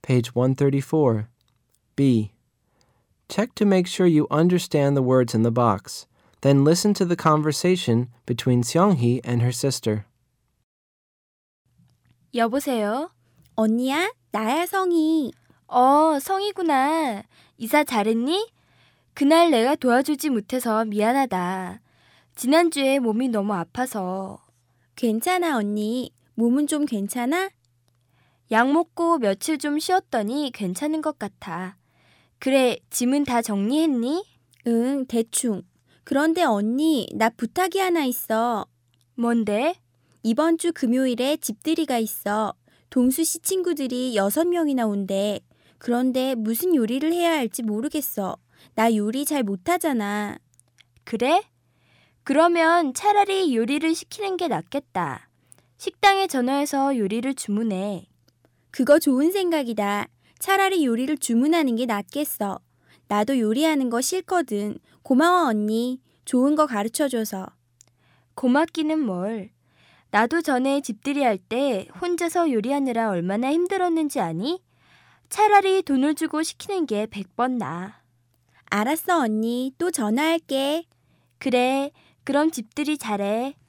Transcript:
Page 134. B. Check to make sure you understand the words in the box. Then listen to the conversation between Seong-hee and her sister. 여보세요? 언니야, 나야 성희. 성희구나. 이사 잘했니? 그날 내가 도와주지 못해서 미안하다. 지난주에 몸이 너무 아파서. 괜찮아 언니. 몸은 좀 괜찮아? 약 먹고 며칠 좀 쉬었더니 괜찮은 것 같아. 그래, 짐은 다 정리했니? 응, 대충. 그런데 언니, 나 부탁이 하나 있어. 뭔데? 이번 주 금요일에 집들이가 있어. 동수 씨 친구들이 6명이나 온대. 그런데 무슨 요리를 해야 할지 모르겠어. 나 요리 잘 못하잖아. 그래? 그러면 차라리 요리를 시키는 게 낫겠다. 식당에 전화해서 요리를 주문해. 그거 좋은 생각이다. 차라리 요리를 주문하는 게 낫겠어. 나도 요리하는 거 싫거든. 고마워 언니. 좋은 거 가르쳐줘서. 고맙기는 뭘. 나도 전에 집들이 할 때 혼자서 요리하느라 얼마나 힘들었는지 아니? 차라리 돈을 주고 시키는 게 100번 나아. 알았어 언니. 또 전화할게. 그래, 그럼 집들이 잘해.